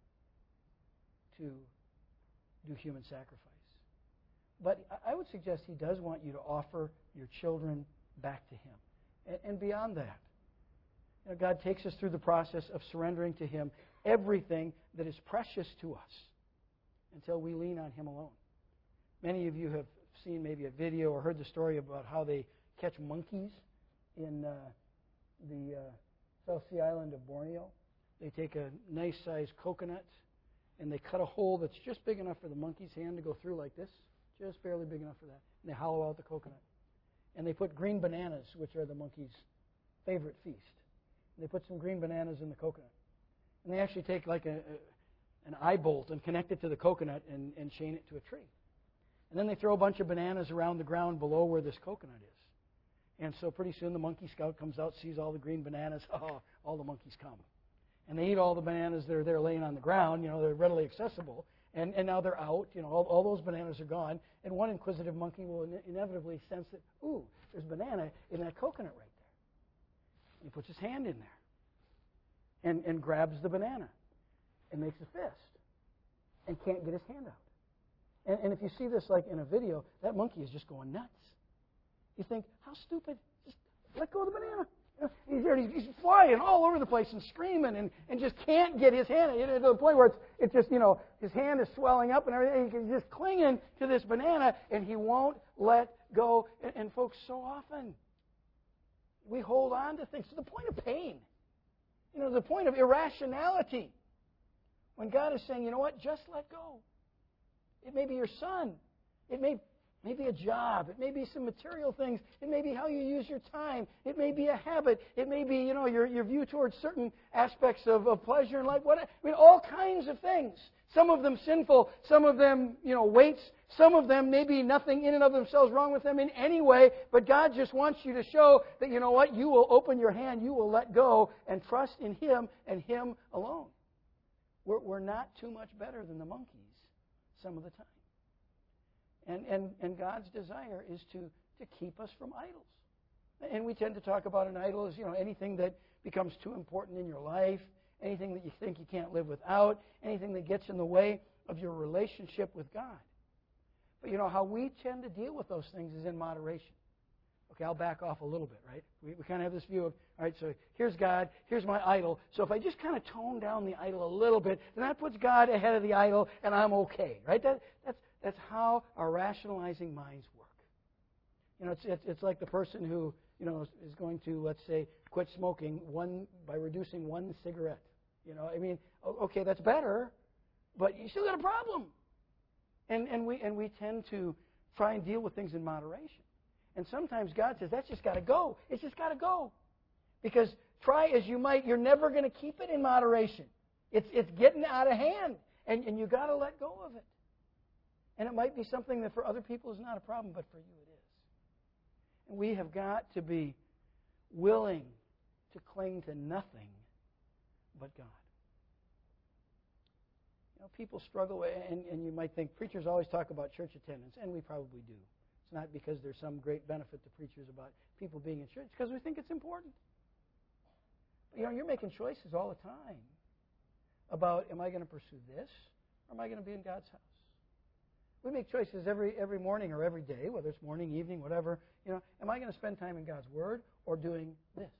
to do human sacrifice. But I would suggest He does want you to offer your children back to Him. And beyond that, God takes us through the process of surrendering to Him everything that is precious to us until we lean on Him alone. Many of you have seen maybe a video or heard the story about how they catch monkeys in the South Sea island of Borneo. They take a nice-sized coconut and they cut a hole that's just big enough for the monkey's hand to go through like this, just barely big enough for that. And they hollow out the coconut. And they put green bananas, which are the monkey's favorite feast. And they put some green bananas in the coconut. And they actually take like an eye bolt and connect it to the coconut and chain it to a tree. And then they throw a bunch of bananas around the ground below where this coconut is. And so pretty soon the monkey scout comes out, sees all the green bananas. Oh, all the monkeys come. And they eat all the bananas that are there laying on the ground. They're readily accessible. And now they're out. All those bananas are gone. And one inquisitive monkey will inevitably sense that, ooh, there's banana in that coconut right there. And he puts his hand in there and grabs the banana and makes a fist and can't get his hand out. And if you see this like in a video, that monkey is just going nuts. You think, how stupid. Just let go of the banana. He's flying all over the place and screaming and just can't get his hand to the point where it's just, his hand is swelling up and everything. He's just clinging to this banana and he won't let go. And folks, so often we hold on to things to the point of pain, the point of irrationality. When God is saying, you know what, just let go. It may be your son. It may be a job. It may be some material things. It may be how you use your time. It may be a habit. It may be, your view towards certain aspects of pleasure in life. All kinds of things. Some of them sinful. Some of them, weights. Some of them maybe nothing in and of themselves wrong with them in any way. But God just wants you to show that, you know what, you will open your hand, you will let go, and trust in Him and Him alone. We're not too much better than the monkeys some of the time. And God's desire is to keep us from idols. And we tend to talk about an idol as, anything that becomes too important in your life, anything that you think you can't live without, anything that gets in the way of your relationship with God. But how we tend to deal with those things is in moderation. Okay, I'll back off a little bit, right? We kind of have this view of, all right, so here's God, here's my idol. So if I just kind of tone down the idol a little bit, then that puts God ahead of the idol, and I'm okay, right? That's how our rationalizing minds work. It's like the person who, is going to, let's say, quit smoking by reducing one cigarette. Okay, that's better, but you still got a problem. And we tend to try and deal with things in moderation. And sometimes God says, that's just got to go. It's just got to go. Because try as you might, you're never going to keep it in moderation. It's getting out of hand. And you've got to let go of it. And it might be something that for other people is not a problem, but for you it is. And we have got to be willing to cling to nothing but God. People struggle, and you might think preachers always talk about church attendance, and we probably do. It's not because there's some great benefit to preachers about people being in church, it's because we think it's important. But, you're making choices all the time about, am I going to pursue this, or am I going to be in God's house? We make choices every morning or every day, whether it's morning, evening, whatever. Am I going to spend time in God's Word or doing this?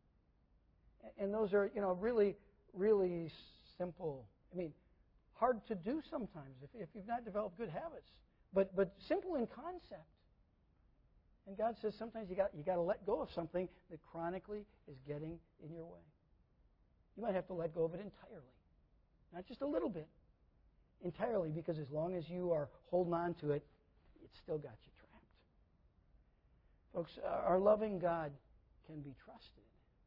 And those are, really, really simple. Hard to do sometimes if you've not developed good habits, but simple in concept. And God says sometimes you got to let go of something that chronically is getting in your way. You might have to let go of it entirely, not just a little bit, entirely, because as long as you are holding on to it, it's still got you trapped. Folks, our loving God can be trusted,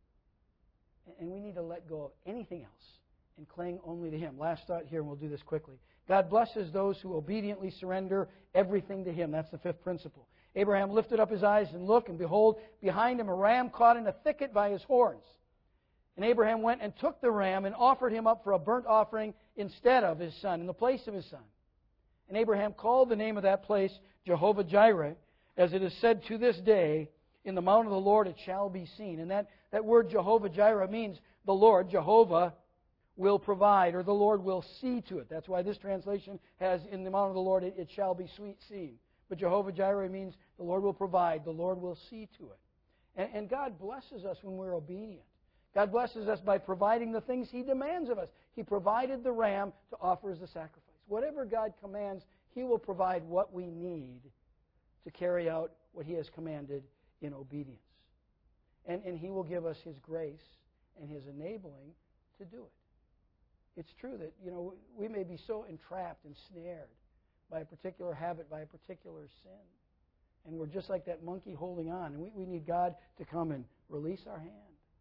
and we need to let go of anything else and cling only to Him. Last thought here, and we'll do this quickly. God blesses those who obediently surrender everything to Him. That's the fifth principle. Abraham lifted up his eyes and looked, and behold, behind him a ram caught in a thicket by his horns. And Abraham went and took the ram and offered him up for a burnt offering instead of his son, in the place of his son. And Abraham called the name of that place Jehovah-Jireh, as it is said to this day, in the mount of the Lord it shall be seen. And that word Jehovah-Jireh means the Lord, Jehovah, will provide, or the Lord will see to it. That's why this translation has, in the mount of the Lord it shall be seen. But Jehovah-Jireh means the Lord will provide, the Lord will see to it. And God blesses us when we're obedient. God blesses us by providing the things He demands of us. He provided the ram to offer as a sacrifice. Whatever God commands, He will provide what we need to carry out what He has commanded in obedience. And He will give us His grace and His enabling to do it. It's true that, we may be so entrapped and snared by a particular habit, by a particular sin. And we're just like that monkey holding on. And we need God to come and release our hand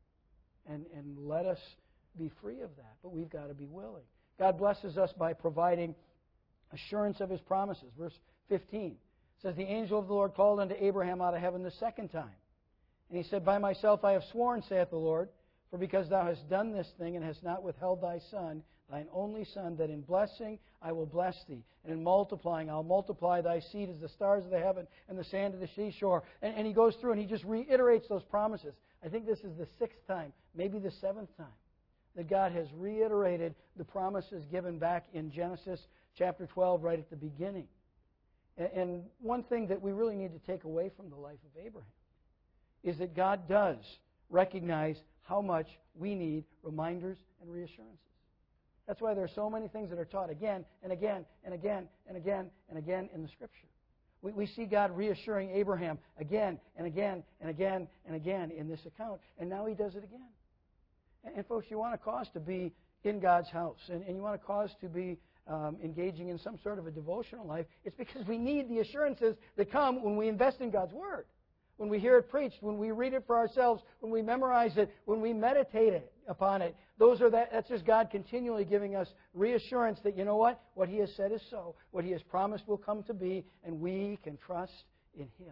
and let us be free of that. But we've got to be willing. God blesses us by providing assurance of His promises. Verse 15 says, the angel of the Lord called unto Abraham out of heaven the second time. And he said, by myself I have sworn, saith the Lord, for because thou hast done this thing and hast not withheld thy son, thine only son, that in blessing I will bless thee, and in multiplying I'll multiply thy seed as the stars of the heaven and the sand of the seashore. And he goes through and he just reiterates those promises. I think this is the sixth time, maybe the seventh time, that God has reiterated the promises given back in Genesis chapter 12 right at the beginning. And one thing that we really need to take away from the life of Abraham is that God does recognize how much we need reminders and reassurances. That's why there are so many things that are taught again and again and again and again and again in the Scripture. We see God reassuring Abraham again and again and again and again in this account, and now He does it again. And folks, you want a cause to be in God's house, and you want a cause to be engaging in some sort of a devotional life. It's because we need the assurances that come when we invest in God's Word. When we hear it preached, when we read it for ourselves, when we memorize it, when we meditate upon it, that's just God continually giving us reassurance that, what He has said is so, what He has promised will come to be, and we can trust in Him.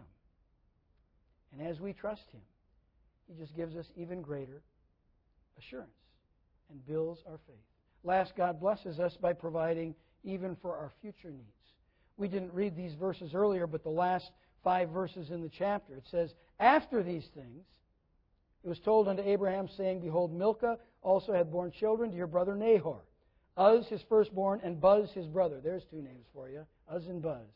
And as we trust Him, He just gives us even greater assurance and builds our faith. Last, God blesses us by providing even for our future needs. We didn't read these verses earlier, but the last 5 verses in the chapter. It says, after these things, it was told unto Abraham, saying, behold, Milcah also had borne children to your brother Nahor. Uz his firstborn, and Buz his brother. There's 2 names for you, Uz and Buz.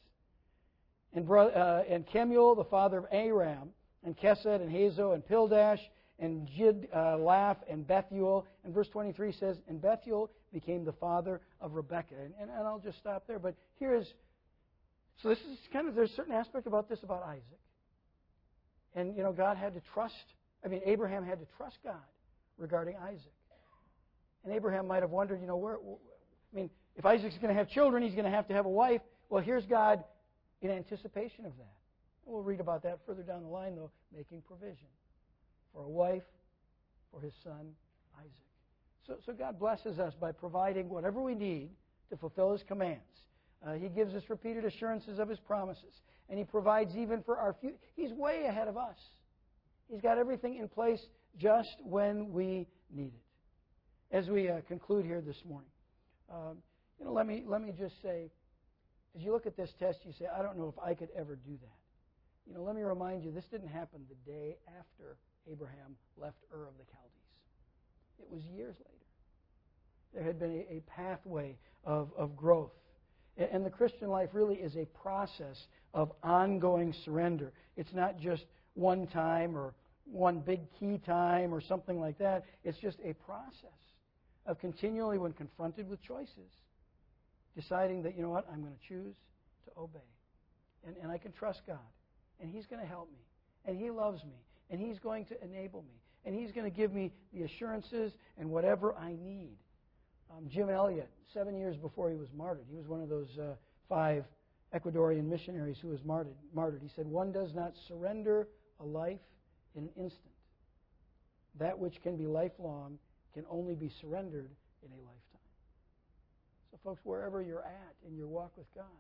And Kemuel, the father of Aram, and Kesed, and Hazo, and Pildash, and Jidlaph, and Bethuel. And verse 23 says, and Bethuel became the father of Rebekah. And I'll just stop there. But so this is there's a certain aspect about this about Isaac. And, God had to trust, Abraham had to trust God regarding Isaac. And Abraham might have wondered, if Isaac's going to have children, he's going to have a wife. Well, here's God in anticipation of that. And we'll read about that further down the line, though, making provision for a wife for his son, Isaac. So God blesses us by providing whatever we need to fulfill His commands. He gives us repeated assurances of His promises. And He provides even for our future. He's way ahead of us. He's got everything in place just when we need it. As we conclude here this morning, Let me just say, as you look at this test, you say, I don't know if I could ever do that. Let me remind you, this didn't happen the day after Abraham left Ur of the Chaldees. It was years later. There had been a pathway of growth. And the Christian life really is a process of ongoing surrender. It's not just one time or one big key time or something like that. It's just a process of continually, when confronted with choices, deciding that, I'm going to choose to obey. And I can trust God. And He's going to help me. And He loves me. And He's going to enable me. And He's going to give me the assurances and whatever I need. Jim Elliot, 7 years before he was martyred, he was one of those 5 Ecuadorian missionaries who was martyred. He said, one does not surrender a life in an instant. That which can be lifelong can only be surrendered in a lifetime. So folks, wherever you're at in your walk with God,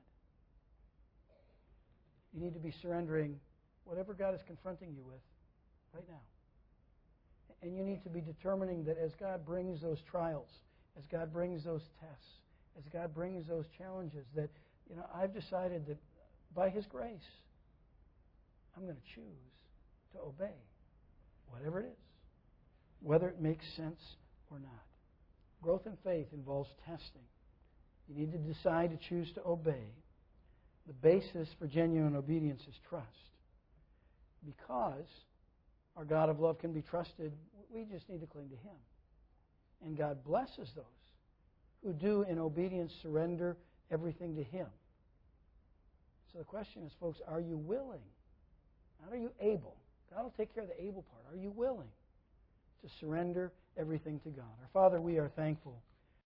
you need to be surrendering whatever God is confronting you with right now. And you need to be determining that as God brings those trials, as God brings those tests, as God brings those challenges, that, I've decided that by His grace, I'm going to choose to obey, whatever it is, whether it makes sense or not. Growth in faith involves testing. You need to decide to choose to obey. The basis for genuine obedience is trust. Because our God of love can be trusted, we just need to cling to Him. And God blesses those who do in obedience surrender everything to Him. So the question is, folks, are you willing? Not are you able? God will take care of the able part. Are you willing to surrender everything to God? Our Father, we are thankful